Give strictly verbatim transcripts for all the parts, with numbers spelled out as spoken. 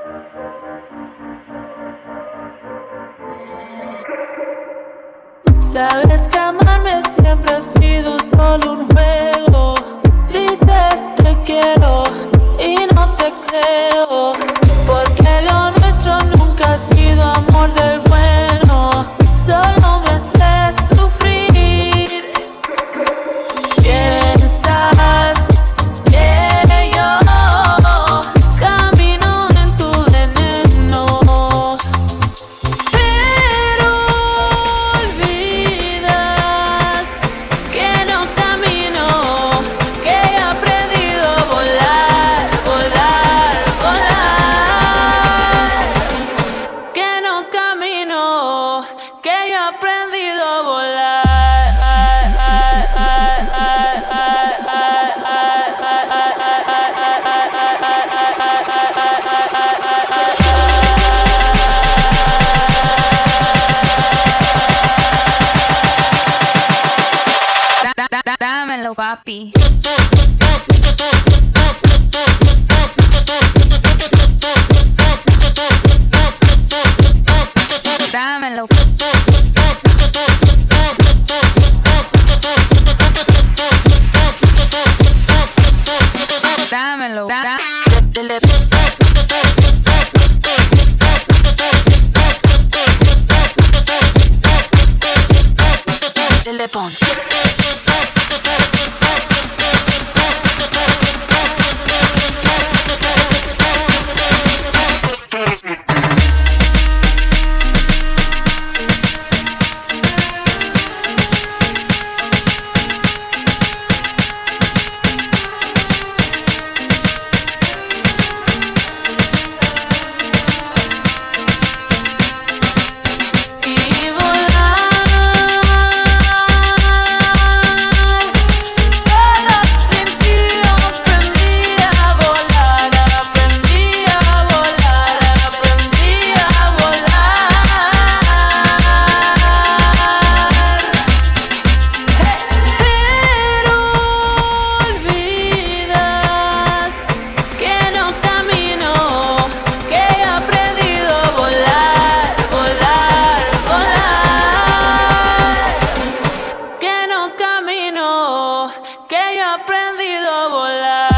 Sabes que amarme siempre ha sido solo un juego. Dices te quiero y no te creo, porque lo nuestro nunca ha sido amor del bueno. Solo me haces sufrir. Piensas que yo camino en tu veneno, pero olvidas que no camino, que he aprendido a volar, volar, volar. Que no camino, que yo he aprendido a volar. Dámelo, papi. Dámelo. Dámelo. Da Le pon. Que yo he aprendido a volar.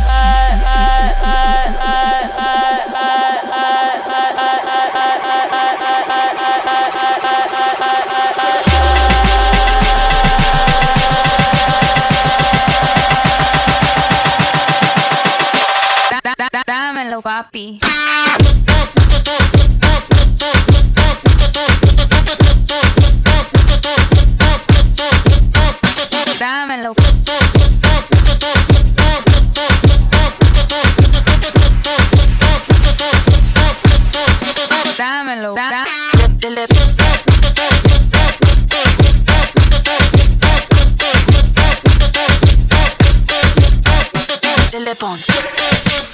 Dámelo, papi. Dámelo. Dámelo. Da Le pon.